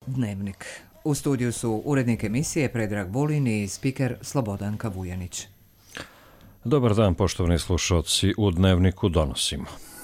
Dnevnik. U studiju su urednik emisije Predrag Vulin i spiker Slobodanka Vujanić. Dobar dan, poštovani slušalci, u Dnevniku donosimo.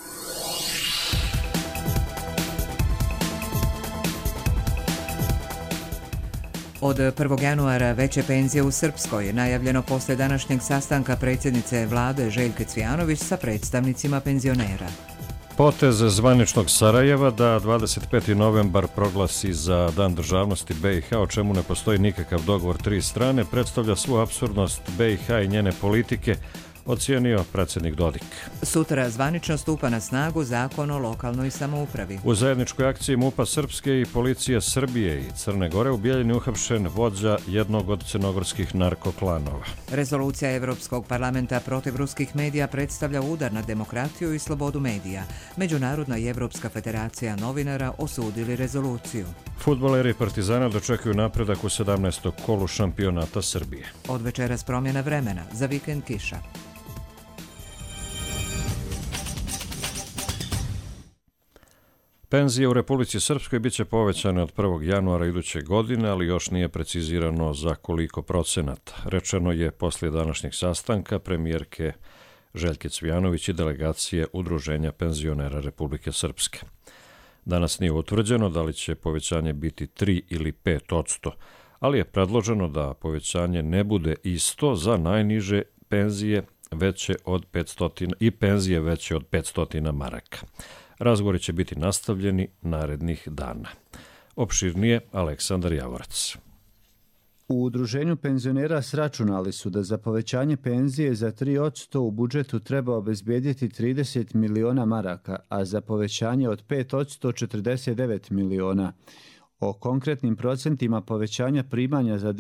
Od 1. januara veće penzije u Srpskoj, najavljeno poslije današnjeg sastanka predsjednice vlade Željke Cvijanović sa predstavnicima penzionera. Potez zvaničnog Sarajeva da 25. novembar proglasi za Dan državnosti BiH, o čemu ne postoji nikakav dogovor tri strane, predstavlja svu apsurdnost BiH i njene politike, ocijenio predsjednik Dodik. Sutra zvanično stupa na snagu Zakon o lokalnoj samoupravi. U zajedničkoj akciji MUP-a Srpske i policije Srbije i Crne Gore u Bijeljini uhapšen vođa jednog od crnogorskih narkoklanova. Rezolucija Europskog parlamenta protiv ruskih medija predstavlja udar na demokratiju i slobodu medija. Međunarodna i Evropska federacija novinara osudili rezoluciju. Fudbaleri Partizana dočekuju napredak u 17. kolu šampionata Srbije. Od večeras promjena vremena, za vikend kiša. Penzije u Republici Srpskoj biće povećane od 1. januara iduće godine, ali još nije precizirano za koliko procenata. Rečeno je poslije današnjeg sastanka premijerke Željke Cvijanović i delegacije Udruženja penzionera Republike Srpske. Danas nije utvrđeno da li će povećanje biti 3 ili 5%, ali je predloženo da povećanje ne bude isto za najniže penzije veće od 500 i penzije veće od 500 maraka. Razgovori će biti nastavljeni narednih dana. Opširnije Aleksandar Javorac. U Udruženju penzionera sračunali su da za povećanje penzije za 3% u budžetu treba obezbijediti 30 miliona maraka, a za povećanje od 5% 49 miliona. O konkretnim procentima povećanja primanja za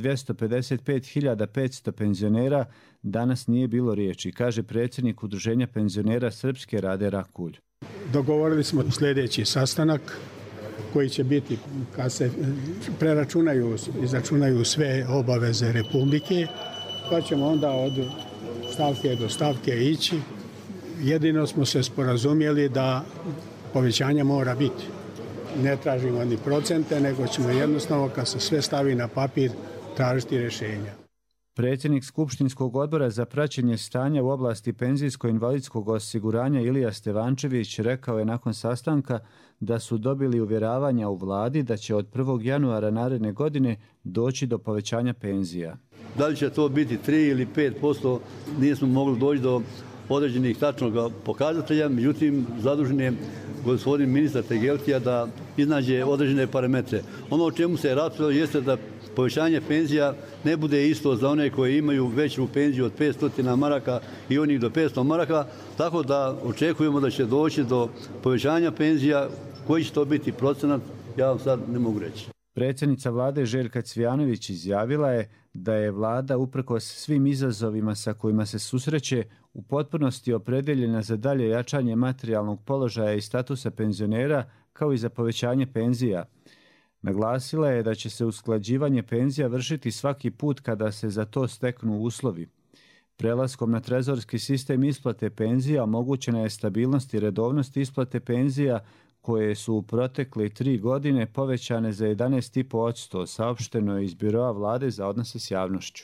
255.500 penzionera danas nije bilo riječi, kaže predsjednik Udruženja penzionera Srpske Rade Rakulj. Dogovorili smo sljedeći sastanak koji će biti kad se izračunaju sve obaveze Republike, pa ćemo onda od stavke do stavke ići. Jedino smo se sporazumjeli da povećanja mora biti. Ne tražimo ni procente, nego ćemo jednostavno kad se sve stavi na papir tražiti rješenja. Predsjednik Skupštinskog odbora za praćenje stanja u oblasti penzijsko-invalidskog osiguranja Ilija Stevančević rekao je nakon sastanka da su dobili uvjeravanja u vladi da će od 1. januara naredne godine doći do povećanja penzija. Da li će to biti 3 ili 5%, nismo mogli doći do određenih tačnog pokazatelja, međutim zadužen je gospodin ministar Tegeltija da iznađe određene parametre. Ono o čemu se raspravljalo jeste da povećanje penzija ne bude isto za one koji imaju veću penziju od 500 maraka i onih do 500 maraka, tako da očekujemo da će doći do povećanja penzija. Koji će to biti procenat, ja vam sad ne mogu reći. Predsjednica vlade Željka Cvijanović izjavila je da je vlada uprkos svim izazovima sa kojima se susreće u potpunosti opredeljena za dalje jačanje materijalnog položaja i statusa penzionera kao i za povećanje penzija. Naglasila je da će se usklađivanje penzija vršiti svaki put kada se za to steknu uslovi. Prelaskom na trezorski sistem isplate penzija omogućena je stabilnost i redovnost isplate penzija koje su u protekle 3 godine povećane za 11,5%, saopšteno je iz Biroa vlade za odnose s javnošću.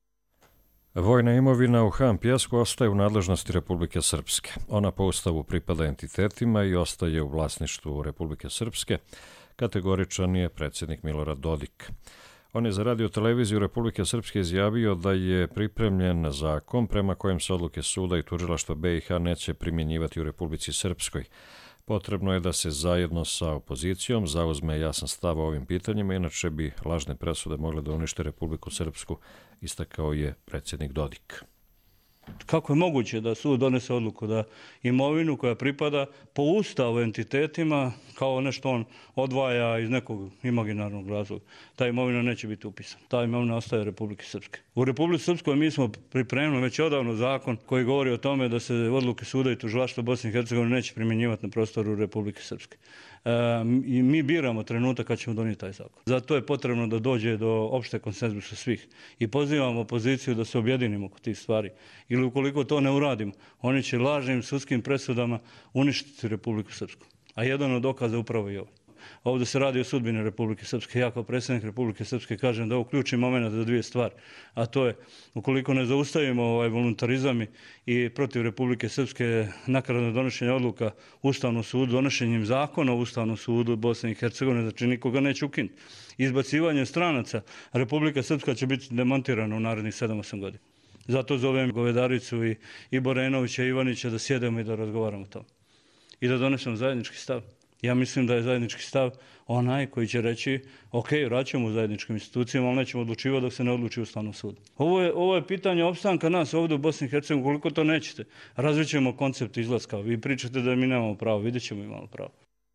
Vojna imovina u Han Pjesku ostaje u nadležnosti Republike Srpske. Ona po ustavu pripada entitetima i ostaje u vlasništvu Republike Srpske. Kategoričan je predsjednik Milorad Dodik. On je za radio-televiziju Republike Srpske izjavio da je pripremljen zakon prema kojem se odluke suda i tužilaštva BiH neće primjenjivati u Republici Srpskoj. Potrebno je da se zajedno sa opozicijom zauzme jasan stav o ovim pitanjima, inače bi lažne presude mogle da unište Republiku Srpsku, istakao je predsjednik Dodik. Kako je moguće da sud donese odluku da imovinu koja pripada po ustavu entitetima kao nešto on odvaja iz nekog imaginarnog razloga, ta imovina neće biti upisana. Ta imovina ostaje Republike Srpske. U Republici Srpskoj mi smo pripremili već odavno zakon koji govori o tome da se odluke suda i tužilaštva Bosne i Hercegovine neće primjenjivati na prostoru Republike Srpske. I mi biramo trenutak kad ćemo donijeti taj zakon. Zato je potrebno da dođe do opšte konsenzusa svih i pozivamo opoziciju da se objedinimo oko tih stvari. Ili ukoliko to ne uradimo, oni će lažnim sudskim presudama uništiti Republiku Srpsku. A jedan od dokaza upravo je ovo. Ovdje se radi o sudbini Republike Srpske. Ja kao predsjednik Republike Srpske kažem da ovo ključni moment za dvije stvari, a to je ukoliko ne zaustavimo voluntarizam i protiv Republike Srpske nakaradno donošenje odluka Ustavnom sudu, donošenjem zakona o Ustavnom sudu Bosne i Hercegovine, znači nikoga neće ukinuti. Izbacivanjem stranaca Republika Srpska će biti demontirana u narednih 7-8 godina. Zato zovem Govedaricu i Borenovića i Ivanića da sjedemo i da razgovaramo o tom. I da donesemo zajednički stav. Ja mislim da je zajednički stav onaj koji će reći ok, vraćamo u zajedničkim institucijama, ali nećemo odlučivati dok se ne odluči Ustavnom sudu. Ovo je pitanje opstanka nas ovdje u Bosni i Hercegovini. Koliko to nećete, razvićemo koncept izlaska. Vi pričate da mi nemamo pravo, vidjet ćemo imamo pravo.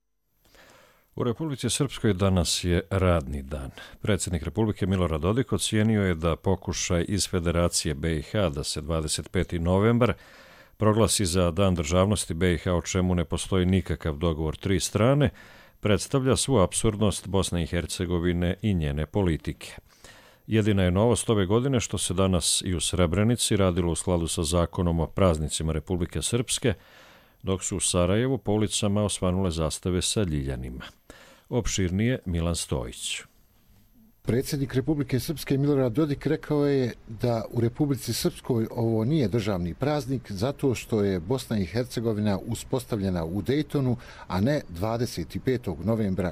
U Republici Srpskoj danas je radni dan. Predsjednik Republike Milorad Dodik ocijenio je da pokušaj iz Federacije BiH da se 25. novembar proglasi za Dan državnosti BiH, o čemu ne postoji nikakav dogovor tri strane, predstavlja svu apsurdnost Bosne i Hercegovine i njene politike. Jedina je novost ove godine što se danas i u Srebrenici radilo u skladu sa zakonom o praznicima Republike Srpske, dok su u Sarajevu po ulicama osvanule zastave sa ljiljanima. Opširnije Milan Stojić. Predsjednik Republike Srpske Milorad Dodik rekao je da u Republici Srpskoj ovo nije državni praznik zato što je Bosna i Hercegovina uspostavljena u Dejtonu, a ne 25. novembra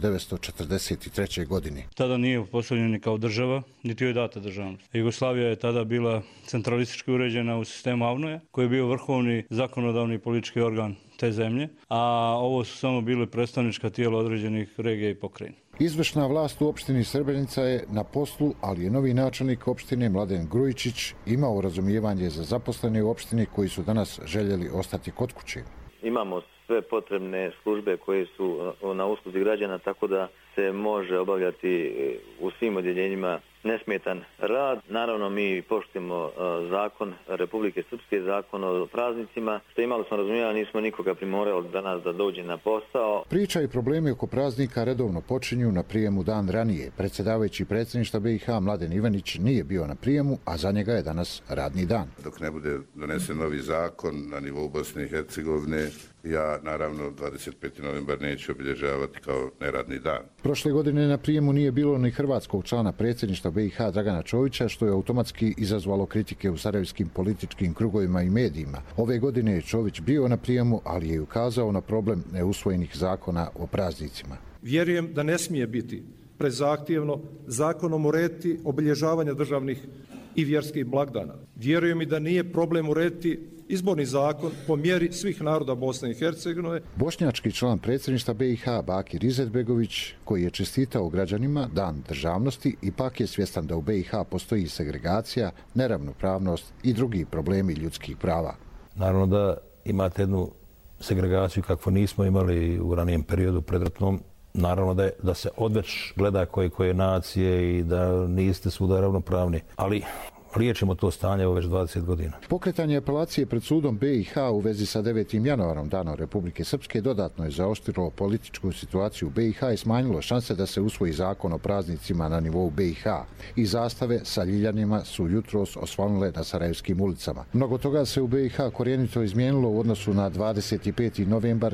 1943. godine. Tada nije postavljena ni kao država, niti joj data državnost. Jugoslavija je tada bila centralistički uređena u sistemu AVNOJ-a, koji je bio vrhovni zakonodavni politički organ te zemlje, a ovo su samo bile predstavnička tijela određenih regija i pokrajina. Izvršna vlast u opštini Srebrenica je na poslu, ali je novi načelnik opštine Mladen Grujičić imao razumijevanje za zaposlene u opštini koji su danas željeli ostati kod kuće. Imamo sve potrebne službe koje su na usluzi građana, tako da se može obavljati u svim odjeljenjima nesmetan rad. Naravno, mi poštujemo zakon Republike Srpske, zakon o praznicima. Što imali smo razumijevanje, nismo nikoga primorali danas da dođe na posao. Priča i problemi oko praznika redovno počinju na prijemu dan ranije. Predsjedavajući predsjedništva BiH Mladen Ivanić nije bio na prijemu, a za njega je danas radni dan. Dok ne bude donesen novi zakon na nivou Bosne i Hercegovine, ja naravno 25. novembar neću obilježavati kao neradni dan. Prošle godine na prijemu nije bilo ni hrvatskog člana predsjedništva BiH Dragana Čovića, što je automatski izazvalo kritike u sarajevskim političkim krugovima i medijima. Ove godine je Čović bio na prijemu, ali je ukazao na problem neusvojenih zakona o praznicima. Vjerujem da ne smije biti prezahtjevno zakonom urediti obilježavanje državnih i vjerskih blagdana. Vjerujem i da nije problem urediti izborni zakon po mjeri svih naroda Bosne i Hercegovine. Bošnjački član predsjedništva BiH Bakir Izetbegović, koji je čestitao građanima Dan državnosti, ipak je svjestan da u BiH postoji segregacija, neravnopravnost i drugi problemi ljudskih prava. Naravno da imate jednu segregaciju kakvu nismo imali u ranijem periodu predratnom. Naravno da se odveć gleda koje nacije i da niste svuda ravnopravni, ali liječimo to stanje već 20 godina. Pokretanje apelacije pred sudom BiH u vezi sa 9. januarom Danom Republike Srpske dodatno je zaoštrilo političku situaciju u BiH i smanjilo šanse da se usvoji zakon o praznicima na nivou BiH. I zastave sa ljiljanima su jutros osvanule na sarajevskim ulicama. Mnogo toga se u BiH korijenito izmijenilo u odnosu na 25. novembar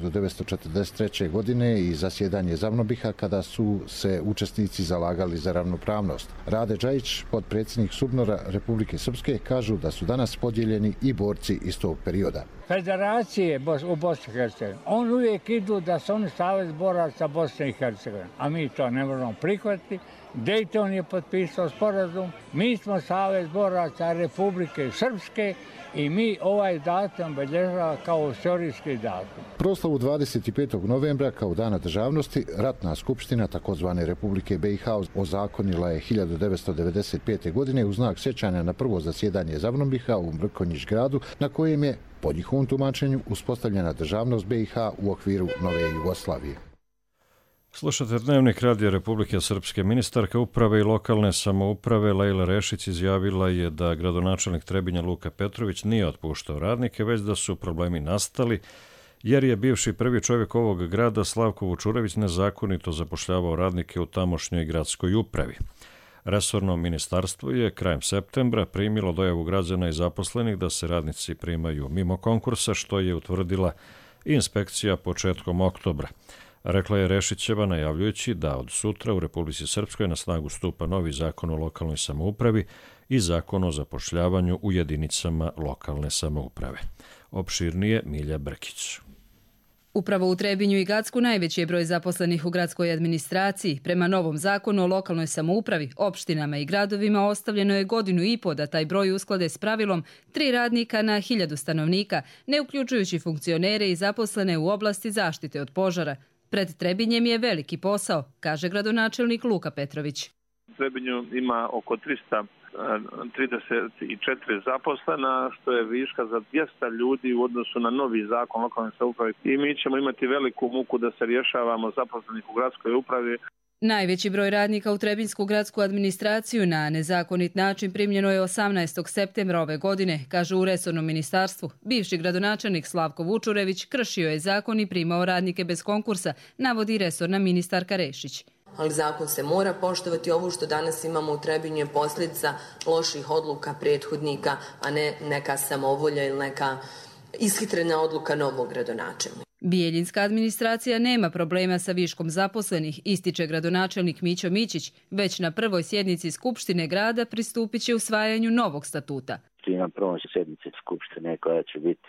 1943. godine i zasjedanje Zavnobiha kada su se učesnici zalagali za ravnopravnost. Rade Džajić, potpredsjednik Subnora Republike Srpske, kažu da su danas podijeljeni i borci iz tog perioda. Federacije u Bosni i Hercegovini, on uvijek idu da su oni savez boraca Bosne i Hercegovine, a mi to ne možemo prihvatiti. Dejton je potpisao sporazum, mi smo savez boraca Republike Srpske i mi ovaj datum obilježava kao istorijski datum. Proslavu 25. novembra kao Dana državnosti Ratna skupština takozvane Republike BiH ozakonila je 1995. godine u znak sjećanja na prvo zasjedanje Zavnobiha u Mrkonjić gradu, na kojem je po njihovom tumačenju uspostavljena državnost BiH u okviru nove Jugoslavije. Slušate Dnevnik Radija Republike Srpske. Ministarka uprave i lokalne samouprave Lejla Rešić izjavila je da gradonačelnik Trebinja Luka Petrović nije otpuštao radnike, već da su problemi nastali jer je bivši prvi čovjek ovog grada Slavko Vučurević nezakonito zapošljavao radnike u tamošnjoj gradskoj upravi. Resorno ministarstvo je krajem septembra primilo dojavu građana i zaposlenih da se radnici primaju mimo konkursa, što je utvrdila inspekcija početkom oktobra. rekla je Rešićeva najavljujući da od sutra u Republici Srpskoj na snagu stupa novi zakon o lokalnoj samoupravi i zakon o zapošljavanju u jedinicama lokalne samouprave. Opširnije Milja Brkić. Upravo u Trebinju i Gacku najveći je broj zaposlenih u gradskoj administraciji. Prema novom zakonu o lokalnoj samoupravi, opštinama i gradovima ostavljeno je 1,5 godine da taj broj usklade s pravilom 3 radnika na 1000 stanovnika, ne uključujući funkcionere i zaposlene u oblasti zaštite od požara. Pred Trebinjem je veliki posao, kaže gradonačelnik Luka Petrović. U Trebinju ima oko 334 zaposlena, što je viška za 200 ljudi u odnosu na novi zakon o lokalnoj samoupravi. I mi ćemo imati veliku muku da se rješavamo zaposlenih u gradskoj upravi. Najveći broj radnika u Trebinsku gradsku administraciju na nezakonit način primljeno je 18. septembra ove godine, kažu u resornom ministarstvu. Bivši gradonačelnik Slavko Vučurević kršio je zakon i primao radnike bez konkursa, navodi resorna ministarka Rešić. Ali zakon se mora poštovati. Ovo što danas imamo u Trebinju je posljedica loših odluka prethodnika, a ne neka samovolja ili neka ishitrena odluka novog gradonačelnika. Bijeljinska administracija nema problema sa viškom zaposlenih, ističe gradonačelnik Mićo Mićić. Već na prvoj sjednici Skupštine grada pristupit će usvajanju novog statuta. Na prvoj sjednici Skupštine koja će biti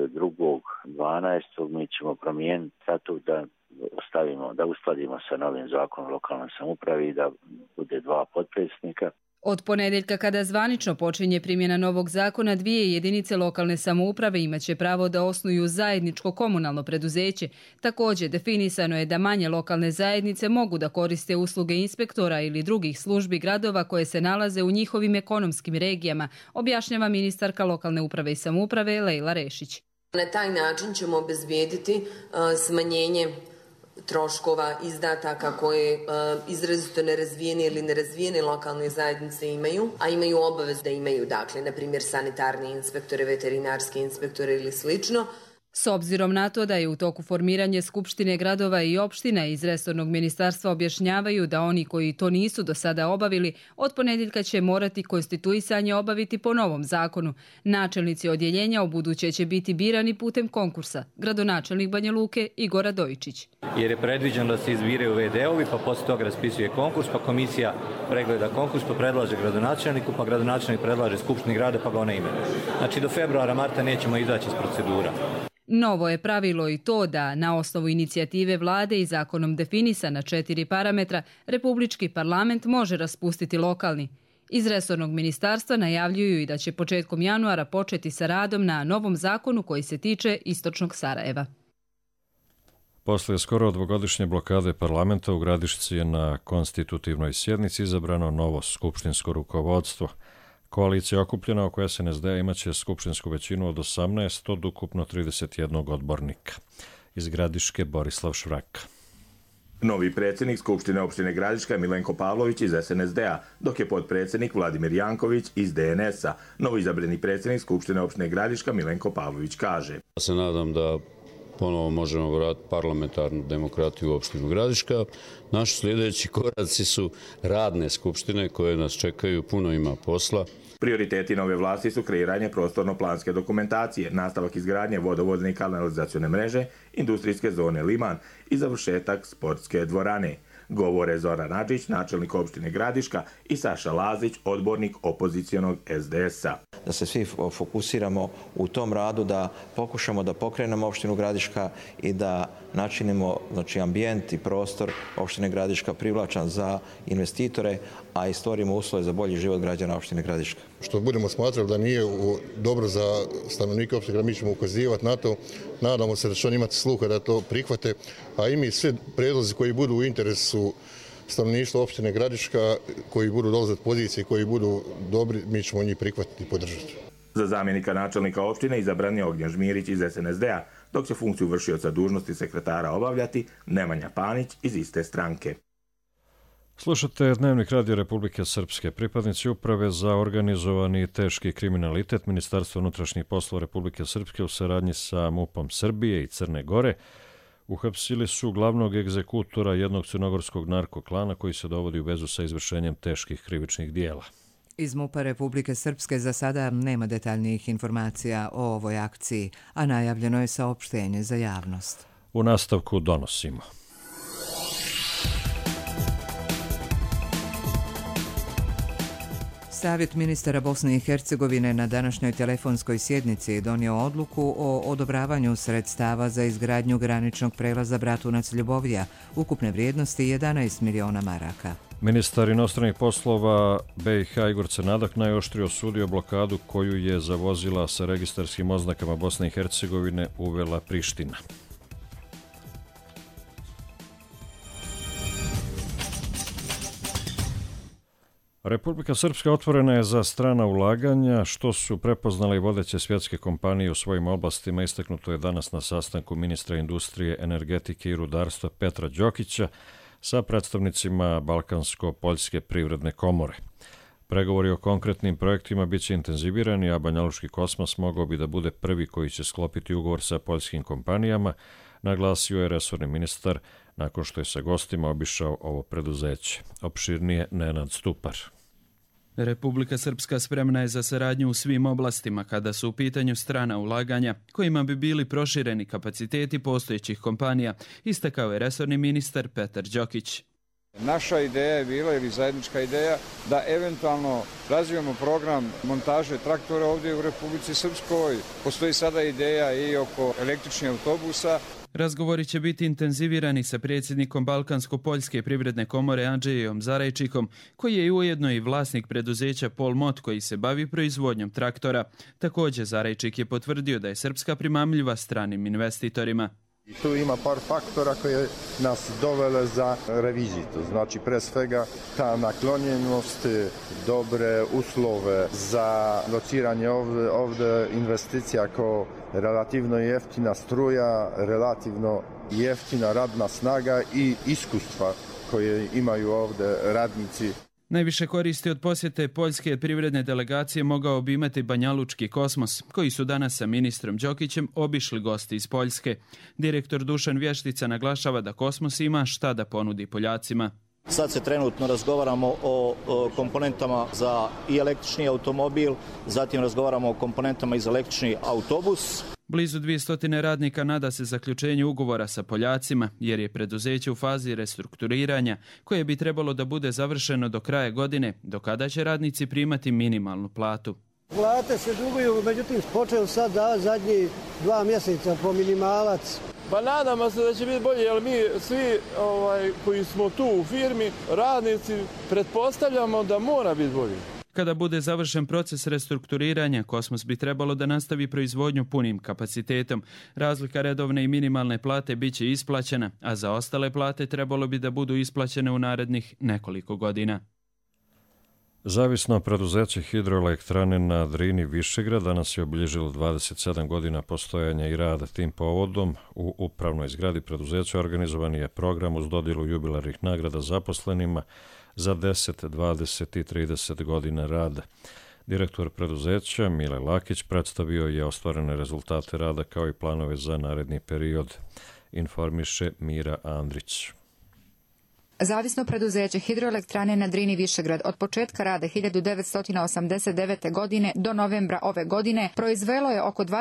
2.12. mi ćemo promijeniti statut da uskladimo sa novim zakonom o lokalnoj samoupravi i da bude 2 potpredsjednika. Od ponedjeljka kada zvanično počinje primjena novog zakona, 2 jedinice lokalne samouprave imaće pravo da osnuju zajedničko komunalno preduzeće. Također definisano je da manje lokalne zajednice mogu da koriste usluge inspektora ili drugih službi gradova koje se nalaze u njihovim ekonomskim regijama, objašnjava ministarka lokalne uprave i samouprave Lejla Rešić. Na taj način ćemo obezbijediti smanjenje troškova, izdataka koje izrazito nerazvijene ili nerazvijene lokalne zajednice imaju, a imaju obavez da imaju, dakle, na primjer sanitarni inspektore, veterinarski inspektore ili slično. S obzirom na to da je u toku formiranje Skupštine gradova i opština iz resornog ministarstva objašnjavaju da oni koji to nisu do sada obavili, od ponedjeljka će morati konstituisanje obaviti po novom zakonu. Načelnici odjeljenja ubuduće će biti birani putem konkursa, gradonačelnik Banja Luke Igor Radojičić. Jer je predviđeno da se izbiraju VD-ovi, pa poslije toga raspisuje konkurs, pa komisija pregleda konkurs, pa predlaže gradonačelniku, pa gradonačelnik predlaže Skupštini grada, pa ga ona imenuje. Znači do februara, marta nećemo izaći iz procedura. Novo je pravilo i to da na osnovu inicijative vlade i zakonom definisana 4 parametra Republički parlament može raspustiti lokalni. Iz resornog ministarstva najavljuju i da će početkom januara početi sa radom na novom zakonu koji se tiče istočnog Sarajeva. Posle skoro 2-godišnje blokade parlamenta u Gradišci je na konstitutivnoj sjednici izabrano novo skupštinsko rukovodstvo. Koalicija okupljena oko SNSD-a imaće skupštinsku većinu od 18 od ukupno 31 odbornika. Iz Gradiške Borislav Švrak. Novi predsjednik Skupštine opštine Gradiška je Milenko Pavlović iz SNSD-a, dok je potpredsjednik Vladimir Janković iz DNS-a. Novoizabrani predsjednik Skupštine opštine Gradiška Milenko Pavlović kaže: Ja se nadam da ponovo možemo vratiti parlamentarnu demokratiju u opštinu Gradiška. Naši sljedeći koraci su radne skupštine koje nas čekaju, puno ima posla. Prioriteti nove vlasti su kreiranje prostorno-planske dokumentacije, nastavak izgradnje vodovodne i kanalizacione mreže, industrijske zone Liman i završetak sportske dvorane. Govore Zoran Adžić, načelnik opštine Gradiška, i Saša Lazić, odbornik opozicionog SDS-a. Da se svi fokusiramo u tom radu, da pokušamo da pokrenemo opštinu Gradiška i da načinimo, znači, ambijent i prostor opštine Gradiška privlačan za investitore, a i stvorimo uslove za bolji život građana opštine Gradiška. Što budemo smatrali da nije dobro za stanovnike opštine, mi ćemo ukazivati na to. Nadamo se da će oni imati sluha da to prihvate, a i mi sve predlozi koji budu u interesu stanovništva opštine Gradiška, koji budu dolaziti pozicije, koji budu dobri, mi ćemo njih prihvatiti i podržati. Za zamjenika načelnika opštine izabran je Ognjen Žmirić iz SNSD-a, dok će funkciju vršioca dužnosti sekretara obavljati Nemanja Panić iz iste stranke. Slušate Dnevnik Radio Republike Srpske. Pripadnici Uprave za organizovani teški kriminalitet Ministarstva unutrašnjih poslova Republike Srpske u saradnji sa MUP-om Srbije i Crne Gore uhapsili su glavnog egzekutora jednog crnogorskog narkoklana koji se dovodi u vezu sa izvršenjem teških krivičnih dijela. Iz MUP-a Republike Srpske za sada nema detaljnijih informacija o ovoj akciji, a najavljeno je saopštenje za javnost. U nastavku donosimo. Savjet ministara Bosne i Hercegovine na današnjoj telefonskoj sjednici je donio odluku o odobravanju sredstava za izgradnju graničnog prelaza Bratunac-Ljubovija, ukupne vrijednosti 11 miliona maraka. Ministar inostranih poslova BiH Igor Crnadak najoštrije osudio blokadu koju je za vozila sa registarskim oznakama Bosne i Hercegovine uvela Priština. Republika Srpska otvorena je za strana ulaganja, što su prepoznale i vodeće svjetske kompanije u svojim oblastima, istaknuto je danas na sastanku ministra industrije, energetike i rudarstva Petra Đokića sa predstavnicima Balkansko-Poljske privredne komore. Pregovori o konkretnim projektima bit će intenzivirani, a Banjalučki kosmos mogao bi da bude prvi koji će sklopiti ugovor sa poljskim kompanijama, naglasio je resorni ministar nakon što je sa gostima obišao ovo preduzeće. Opširnije Nenad Stupar. Republika Srpska spremna je za saradnju u svim oblastima kada su u pitanju strana ulaganja, kojima bi bili prošireni kapaciteti postojećih kompanija, istakao je resorni ministar Petar Đokić. Naša ideja je bila, ili zajednička ideja, da eventualno razvijemo program montaže traktora ovdje u Republici Srpskoj. Postoji sada ideja i oko električnih autobusa. Razgovori će biti intenzivirani sa predsjednikom Balkansko-Poljske privredne komore Andrzejom Zarajčikom, koji je ujedno i vlasnik preduzeća Polmot koji se bavi proizvodnjom traktora. Također Zarajčik je potvrdio da je Srpska primamljiva stranim investitorima. I tu ima par faktora koje nas dovele za reviziju. Znači, pre svega, ta naklonjenost, dobre uslove za lociranje ovdje investicija kao relativno jeftina struja, relativno jeftina radna snaga i iskustva koje imaju ovdje radnici. Najviše koristi od posjete poljske privredne delegacije mogao bi imati Banjalučki kosmos, koji su danas sa ministrom Đokićem obišli gosti iz Poljske. Direktor Dušan Vještica naglašava da kosmos ima šta da ponudi Poljacima. Sad se trenutno razgovaramo o komponentama za i električni automobil, zatim razgovaramo o komponentama i za električni autobus. Blizu 200 radnika nada se zaključenju ugovora sa Poljacima, jer je preduzeće u fazi restrukturiranja, koje bi trebalo da bude završeno do kraja godine, do kada će radnici primati minimalnu platu. Plate se duguju, međutim počeo sad da zadnji 2 mjeseca po minimalac. Pa nadamo se da će biti bolje, jer mi svi koji smo tu u firmi, radnici, pretpostavljamo da mora biti bolje. Kada bude završen proces restrukturiranja, Kosmos bi trebalo da nastavi proizvodnju punim kapacitetom. Razlika redovne i minimalne plate bit će isplaćena, a za ostale plate trebalo bi da budu isplaćene u narednih nekoliko godina. Zavisno preduzeće hidroelektrane na Drini Višegrad danas je obilježilo 27 godina postojanja i rada tim povodom. U upravnoj zgradi preduzeća organizovan je program uz dodjelu jubilarnih nagrada zaposlenima za 10, 20 i 30 godina rada. Direktor preduzeća Mile Lakić predstavio je ostvarene rezultate rada kao i planove za naredni period, informiše Mira Andrić. Zavisno preduzeće hidroelektrane na Drini Višegrad od početka rada 1989. godine do novembra ove godine proizvelo je oko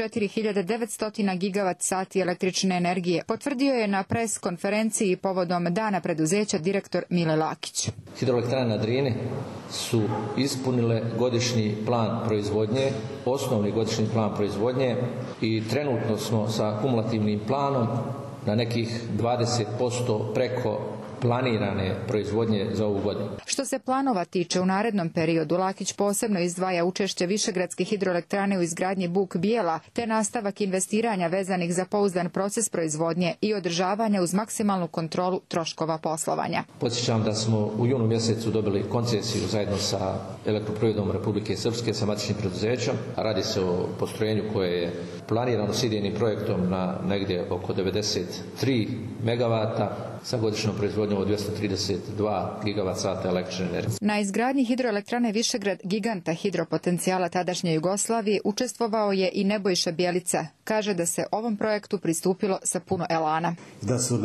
24.900 gigavat sati električne energije, potvrdio je na pres konferenciji povodom dana preduzeća direktor Mile Lakić. Hidroelektrane na Drini su ispunile godišnji plan proizvodnje, osnovni godišnji plan proizvodnje i trenutno smo sa kumulativnim planom na nekih 20% preko planirane proizvodnje za ovu godinu. Što se planova tiče, u narednom periodu Lakić posebno izdvaja učešće Višegradske hidroelektrane u izgradnji Buk Bijela, te nastavak investiranja vezanih za pouzdan proces proizvodnje i održavanja uz maksimalnu kontrolu troškova poslovanja. Podsjećam da smo u junu mjesecu dobili koncesiju zajedno sa Elektroprivredom Republike Srpske, sa matičnim preduzećem. Radi se o postrojenju koje je planirano s idejnim projektom na negdje oko 93 megavata sa godišnjom proizvodnjom od 232 gigavat sata električne energije. Na izgradnji hidroelektrane Višegrad, giganta hidropotencijala tadašnje Jugoslavije, učestvovao je i Nebojša Bjelica. Kaže da se ovom projektu pristupilo sa puno elana. Da su na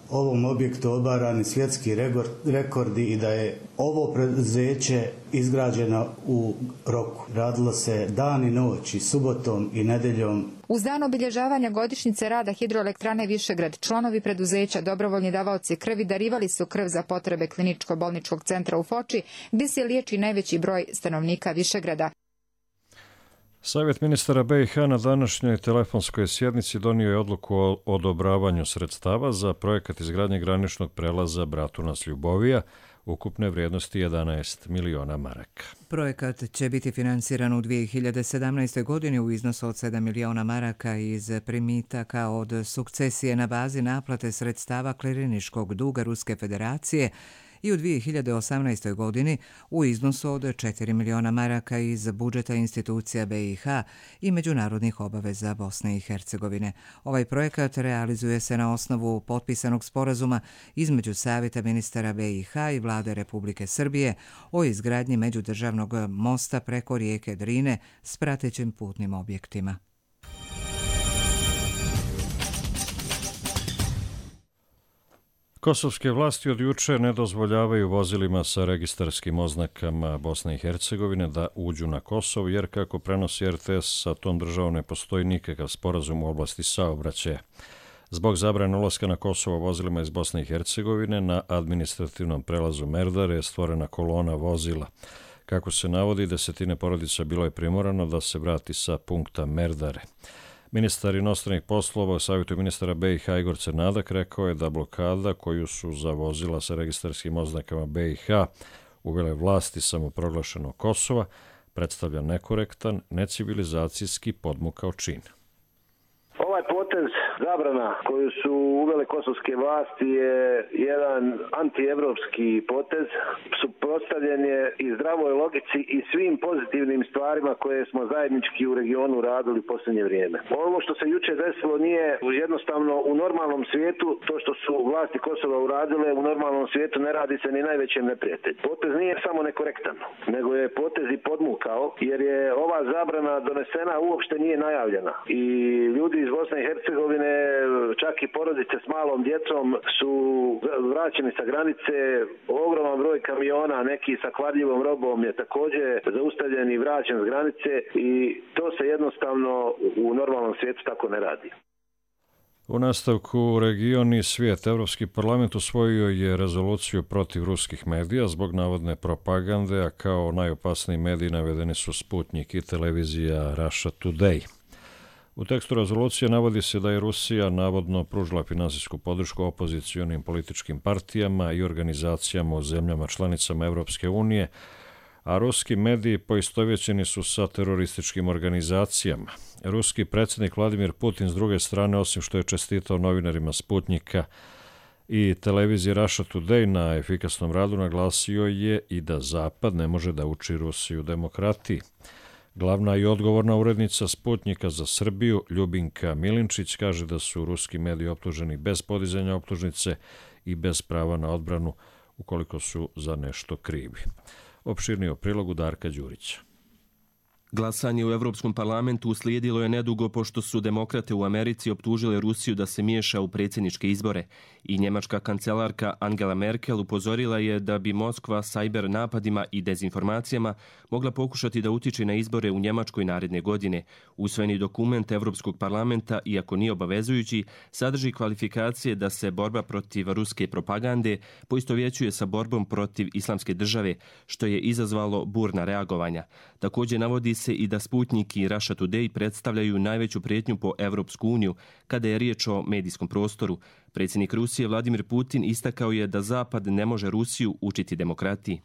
ovom objektu obarani svjetski rekordi i da je ovo preduzeće izgrađeno u roku. Radilo se dan i noć i subotom i nedeljom. Uz dan obilježavanja godišnjice rada Hidroelektrane Višegrad, članovi preduzeća, dobrovoljni davaoci krvi darivali su krv za potrebe kliničko-bolničkog centra u Foči, gdje se liječi najveći broj stanovnika Višegrada. Savjet ministara BiH na današnjoj telefonskoj sjednici donio je odluku o odobravanju sredstava za projekat izgradnje graničnog prelaza Bratunac-Ljubovija, ukupne vrijednosti 11 miliona maraka. Projekat će biti financiran u 2017. godini u iznosu od 7 miliona maraka iz primitaka od sukcesije na bazi naplate sredstava kliriniškog duga Ruske federacije i u 2018. godini u iznosu od 4 miliona maraka iz budžeta institucija BiH i međunarodnih obaveza Bosne i Hercegovine. Ovaj projekat realizuje se na osnovu potpisanog sporazuma između Savjeta ministara BiH i Vlade Republike Srbije o izgradnji međudržavnog mosta preko rijeke Drine s pratećim putnim objektima. Kosovske vlasti od juče ne dozvoljavaju vozilima sa registarskim oznakama Bosne i Hercegovine da uđu na Kosovo, jer kako prenosi RTS, sa tom državom ne postoji nikakav sporazum u oblasti saobraćaja. Zbog zabrane ulaska na Kosovo vozilima iz Bosne i Hercegovine na administrativnom prelazu Merdare je stvorena kolona vozila. Kako se navodi, desetine porodica bilo je primorano da se vrati sa punkta Merdare. Ministar inostranih poslova u Savjetu ministara BiH Igor Crnadak rekao je da blokada koju su za vozila sa registarskim oznakama BiH uvele vlasti samoproglašenog Kosova predstavlja nekorektan, necivilizacijski podmukao čin. Ovaj potez zabrana koju su uvele kosovske vlasti je jedan antievropski potez, suprotstavljen je i zdravoj logici i svim pozitivnim stvarima koje smo zajednički u regionu radili u posljednje vrijeme. Ovo što se juče desilo nije jednostavno u normalnom svijetu, to što su vlasti Kosova uradile u normalnom svijetu ne radi se ni najvećem neprijatelju. Potez nije samo nekorektan, nego je potez i podmukao, jer je ova zabrana donesena uopšte nije najavljena i ljudi iz Bosne i Hercegovine, čak i porodice s malom djecom su vraćeni sa granice, ogroman broj kamiona, neki sa kvarljivom robom je također zaustavljen i vraćen s granice i to se jednostavno u normalnom svijetu tako ne radi. U nastavku region i svijet, Evropski parlament usvojio je rezoluciju protiv ruskih medija zbog navodne propagande, a kao najopasniji mediji navedeni su Sputnik i televizija Russia Today. U tekstu rezolucije navodi se da je Rusija navodno pružila finansijsku podršku opozicionim političkim partijama i organizacijama u zemljama članicama Evropske unije, a ruski mediji poistovjećeni su sa terorističkim organizacijama. Ruski predsjednik Vladimir Putin s druge strane, osim što je čestitao novinarima Sputnika i televizije Russia Today na efikasnom radu, naglasio je i da Zapad ne može da uči Rusiju demokratiji. Glavna i odgovorna urednica Sputnika za Srbiju, Ljubinka Milinčić, kaže da su ruski mediji optuženi bez podizanja optužnice i bez prava na odbranu ukoliko su za nešto krivi. Opširnije o prilogu Darka Đurića. Glasanje u Evropskom parlamentu uslijedilo je nedugo pošto su demokrate u Americi optužile Rusiju da se miješa u predsjedničke izbore i njemačka kancelarka Angela Merkel upozorila je da bi Moskva sajber napadima i dezinformacijama mogla pokušati da utiče na izbore u Njemačkoj naredne godine. Usvojeni dokument Evropskog parlamenta, iako nije obavezujući, sadrži kvalifikacije da se borba protiv ruske propagande poistovjećuje sa borbom protiv islamske države, što je izazvalo burna reagovanja. Također navodi se i da Sputnik i Russia Today predstavljaju najveću prijetnju po Evropsku uniju kada je riječ o medijskom prostoru. Predsjednik Rusije Vladimir Putin istakao je da Zapad ne može Rusiju učiti demokratiji.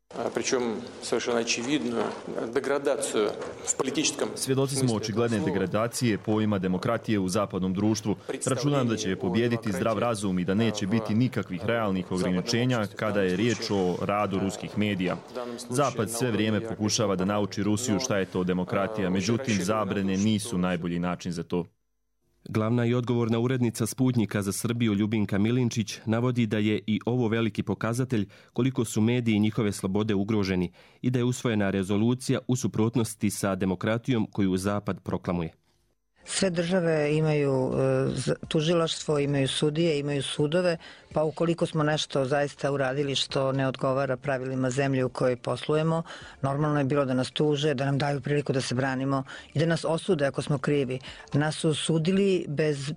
Svjedoci smo očigledne degradacije pojma demokratije u zapadnom društvu. Računam da će pobijediti zdrav razum i da neće biti nikakvih realnih ograničenja kada je riječ o radu ruskih medija. Zapad sve vrijeme pokušava da nauči Rusiju šta je to demokratija, međutim zabrane nisu najbolji način za to. Glavna i odgovorna urednica Sputnika za Srbiju Ljubinka Milinčić navodi da je i ovo veliki pokazatelj koliko su mediji i njihove slobode ugroženi i da je usvojena rezolucija u suprotnosti sa demokratijom koju Zapad proklamuje. Sve države imaju tužilaštvo, imaju sudije, imaju sudove, pa ukoliko smo nešto zaista uradili što ne odgovara pravilima zemlje u kojoj poslujemo, normalno je bilo da nas tuže, da nam daju priliku da se branimo i da nas osude ako smo krivi. Nas su sudili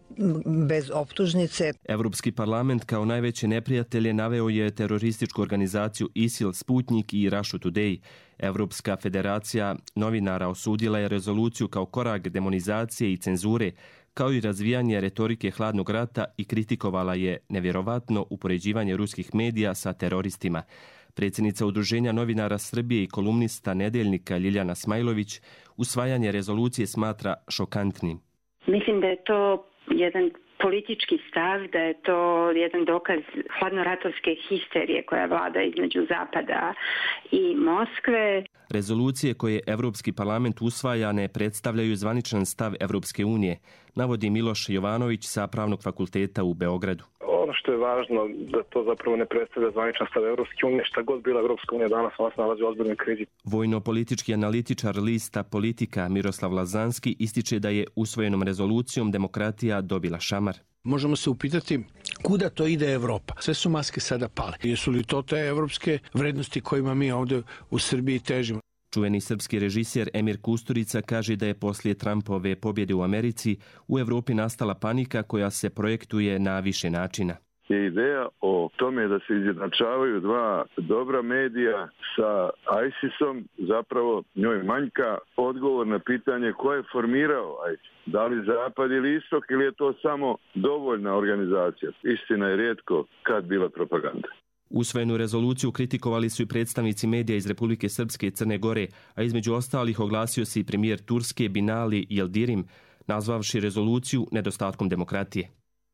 bez optužnice. Evropski parlament kao najveće neprijatelje naveo je terorističku organizaciju ISIL, Sputnik i Russia Today. Evropska federacija novinara osudila je rezoluciju kao korak demonizacije i cenzure, kao i razvijanje retorike hladnog rata i kritikovala je nevjerovatno upoređivanje ruskih medija sa teroristima. Predsjednica Udruženja novinara Srbije i kolumnista Nedeljnika Ljiljana Smajlović usvajanje rezolucije smatra šokantnim. Mislim da je to jedan politički stav, da je to jedan dokaz hladnoratovske histerije koja vlada između Zapada i Moskve. Rezolucije koje Evropski parlament usvaja ne predstavljaju zvaničan stav Evropske unije, navodi Miloš Jovanović sa Pravnog fakulteta u Beogradu. Ono što je važno da to zapravo ne predstavlja zvaničan stav Evropske unije, šta god bila Evropska unija danas, ona se nalazi u ozbiljnoj krizi. Vojno-politički analitičar lista Politika Miroslav Lazanski ističe da je usvojenom rezolucijom demokratija dobila šamar. Možemo se upitati kuda to ide Evropa. Sve su maske sada pale. Jesu li to te evropske vrednosti kojima mi ovdje u Srbiji težimo? Čuveni srpski režiser Emir Kusturica kaže da je poslije Trumpove pobjede u Americi u Evropi nastala panika koja se projektuje na više načina. Je ideja o tome da se izjednačavaju dva dobra medija sa ISIS-om, zapravo njoj manjka odgovor na pitanje ko je formirao ISIS. Da li Zapad ili Istok ili je to samo dovoljna organizacija? Istina je rijetko kad bila propaganda. Usvojenu rezoluciju kritikovali su i predstavnici medija iz Republike Srpske i Crne Gore, a između ostalih oglasio se i premijer Turske Binali Yildirim, nazvavši rezoluciju nedostatkom demokratije.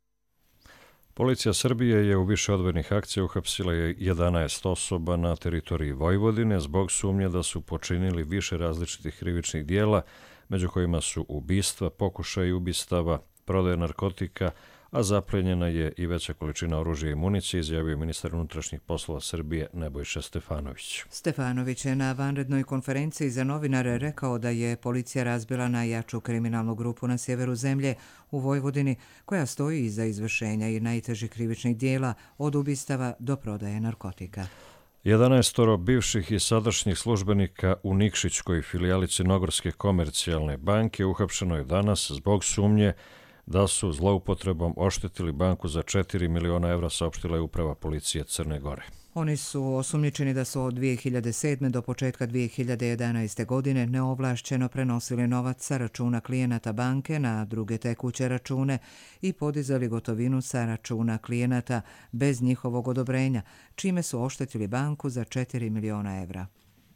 Policija Srbije je u više odvojnih akcija uhapsila 11 osoba na teritoriji Vojvodine zbog sumnje da su počinili više različitih krivičnih dijela, među kojima su ubistva, pokušaj ubistava, prodaja narkotika, a zaplenjena je i veća količina oružja i municije, izjavio ministar unutrašnjih poslova Srbije Nebojša Stefanović. Stefanović je na vanrednoj konferenciji za novinare rekao da je policija razbila najjaču kriminalnu grupu na sjeveru zemlje u Vojvodini, koja stoji iza izvršenja i najtežih krivičnih dijela od ubistava do prodaje narkotika. 11 bivših i sadašnjih službenika u Nikšićkoj filijali Crnogorske komercijalne banke uhapšeno je danas zbog sumnje da su zloupotrebom oštetili banku za 4 miliona evra, saopštila je uprava policije Crne Gore. Oni su osumnjičeni da su od 2007. do početka 2011. godine neovlašćeno prenosili novac sa računa klijenata banke na druge tekuće račune i podizali gotovinu sa računa klijenata bez njihovog odobrenja, čime su oštetili banku za 4 miliona evra.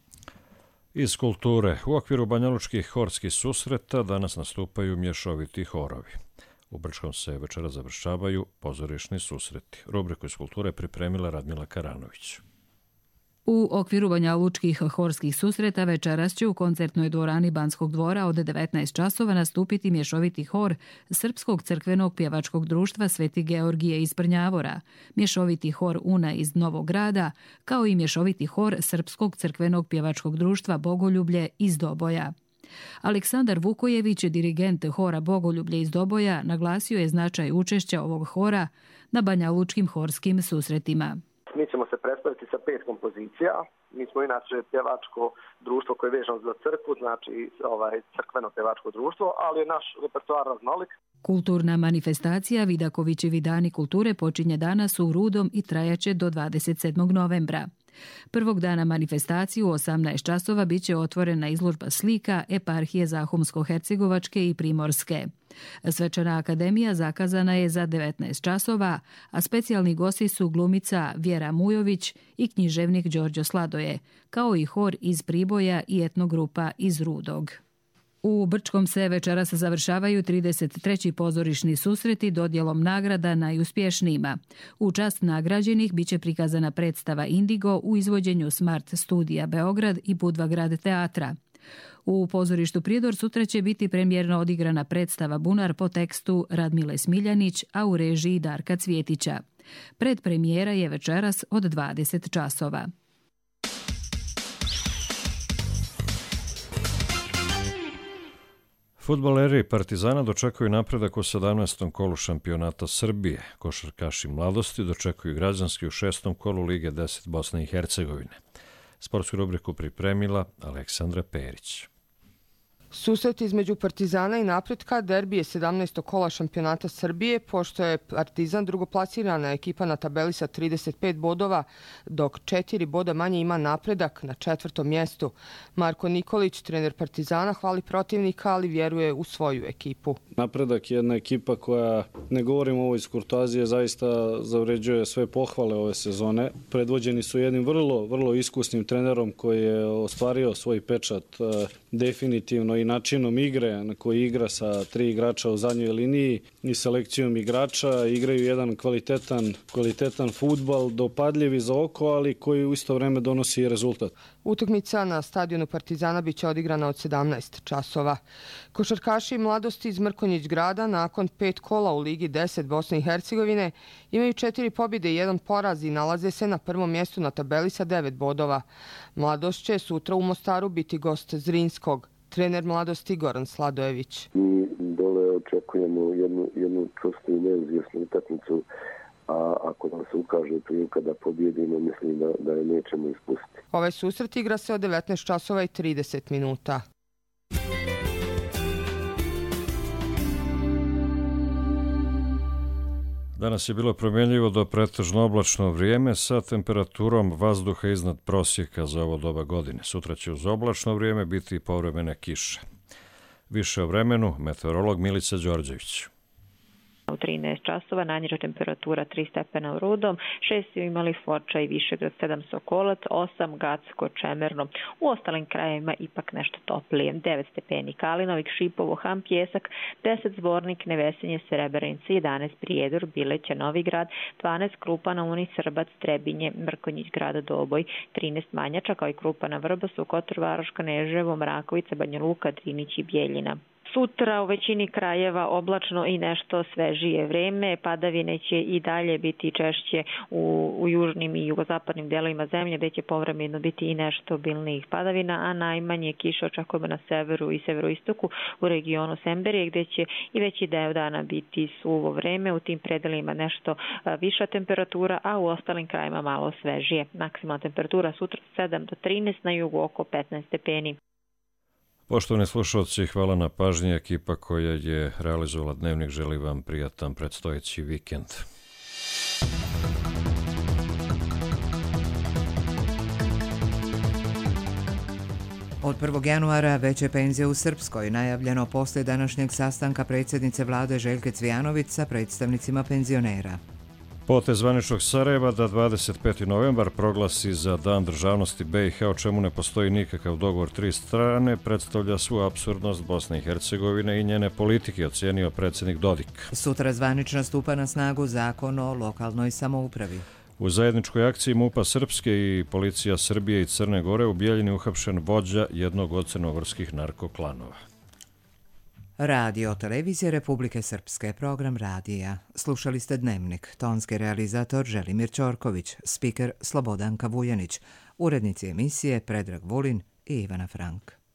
Iz kulture, u okviru banjalučkih horskih susreta danas nastupaju mješoviti horovi. U Brčkom se večera završavaju pozorišni susreti. Rubriku iz kulture pripremila Radmila Karanović. U okviru banjalučkih horskih susreta večeras će u koncertnoj dvorani Banskog dvora od 19 časova nastupiti mješoviti hor Srpskog crkvenog pjevačkog društva Sveti Georgije iz Brnjavora, mješoviti hor Una iz Novog Grada, kao i mješoviti hor Srpskog crkvenog pjevačkog društva Bogoljublje iz Doboja. Aleksandar Vukojević, dirigent hora Bogoljublje iz Doboja, naglasio je značaj učešća ovog hora na banjalučkim horskim susretima. Mi ćemo se predstaviti sa 5 kompozicija. Mi smo inače pjevačko društvo koje je vezano za crkvu, znači crkveno pjevačko društvo, ali je naš repertoar raznolik. Kulturna manifestacija Vidakovićevi dani kulture počinje danas u Rudom i trajaće do 27. novembra. Prvog dana manifestaciju u 18 časova biće otvorena izložba slika eparhije Zahumsko-hercegovačke i Primorske. Svečana akademija zakazana je za 19 časova, a specijalni gosti su glumica Vjera Mujović i književnik Đorđo Sladoje, kao i hor iz Priboja i etnogrupa iz Rudog. U Brčkom se večeras završavaju 33. pozorišni susreti dodjelom nagrada najuspješnijima. U čast nagrađenih biće prikazana predstava Indigo u izvođenju Smart studija Beograd i Budva grad teatra. U pozorištu Prijedor sutra će biti premijerno odigrana predstava Bunar po tekstu Radmile Smiljanić, a u režiji Darka Cvjetića. Predpremijera je večeras od 20 časova. Fudbaleri Partizana dočekuju napredak u 17. kolu šampionata Srbije. Košarkaši Mladosti dočekuju građanski u 6. kolu Lige 10 Bosne i Hercegovine. Sportsku rubriku pripremila Aleksandra Perić. Susret između Partizana i Napretka derbi je 17. kola šampionata Srbije, pošto je Partizan drugoplasirana ekipa na tabeli sa 35 bodova, dok 4 boda manje ima Napredak na 4. mjestu. Marko Nikolić, trener Partizana, hvali protivnika, ali vjeruje u svoju ekipu. Napredak je jedna ekipa koja, ne govorim ovo iz kurtoazije, zaista zavređuje sve pohvale ove sezone. Predvođeni su jednim vrlo iskusnim trenerom koji je ostvario svoj pečat definitivno i načinom igre na koji igra sa 3 igrača u zadnjoj liniji i selekcijom igrača. Igraju jedan kvalitetan fudbal, dopadljivi za oko, ali koji u isto vreme donosi i rezultat. Utakmica na stadionu Partizana biće odigrana od 17 časova. Košarkaši Mladosti iz Mrkonjić grada nakon 5 kola u Ligi 10 Bosne i Hercegovine imaju 4 pobjede i 1 poraz i nalaze se na prvom mjestu na tabeli sa 9 bodova. Mladost će sutra u Mostaru biti gost Zrinskog. Trener Mladosti Goran Sladojević. Mi dole očekujemo jednu čvrstu i neizvjesnu utakmicu, a ako nam se ukaže prilika da pobjedimo, mislim da je nećemo ispustiti. Ovaj susret igra se od 19 časova i 30 minuta. Danas je bilo promjenljivo do pretežno oblačno vrijeme sa temperaturom vazduha iznad prosjeka za ovo doba godine. Sutra će uz oblačno vrijeme biti povremene kiše. Više o vremenu meteorolog Milica Đorđević. U 13 časova najniža temperatura 3 stepena u Rudom, 6 su imali Foča i Višegrad, 7 Sokolac, 8 Gacko, Čemerno. U ostalim krajevima ipak nešto toplije. 9 stepeni Kalinovik, Šipovo, Ham, Pjesak, 10 Zvornik, Nevesenje, Srebrenica, 11 Prijedor, Bileća, Novi Grad, 12 Krupana, Uni, Srbac, Trebinje, Mrkonjić grada, Doboj, 13 Manjača kao i Krupana, Vrbasu, Kotor, Varoška, Neževo, Mrakovica, Banja Luka, Drinić i Bjeljina. Sutra u većini krajeva oblačno i nešto svežije vreme. Padavine će i dalje biti češće u južnim i jugozapadnim delovima zemlje, gdje će povremeno biti i nešto obilnijih padavina, a najmanje kiše očekujemo na severu i severoistoku u regionu Semberije, gdje će i veći deo dana biti suvo vreme. U tim predelima nešto viša temperatura, a u ostalim krajima malo svežije. Maksimalna temperatura sutra 7 do 13, na jugu oko 15 stepeni. Poštovani slušalci, hvala na pažnji. Ekipa koja je realizovala dnevnik želi vam prijatan predstojeći vikend. Od 1. januara veće penzije u Srpskoj, najavljeno poslije današnjeg sastanka predsjednice vlade Željke Cvijanović sa predstavnicima penzionera. Potez zvaničnog Sarajeva da 25. novembar proglasi za Dan državnosti BiH, o čemu ne postoji nikakav dogovor 3 strane, predstavlja svu apsurdnost Bosne i Hercegovine i njene politike, ocjenio predsjednik Dodik. Sutra zvanično stupa na snagu zakon o lokalnoj samoupravi. U zajedničkoj akciji MUP-a Srpske i policija Srbije i Crne Gore u Bijeljini uhapšen vođa jednog od crnogorskih narkoklanova. Radio televizije Republike Srpske, program radija. Slušali ste Dnevnik, tonski realizator Želimir Ćorković, spiker Slobodanka Vuljanić, urednici emisije Predrag Vulin i Ivana Frank.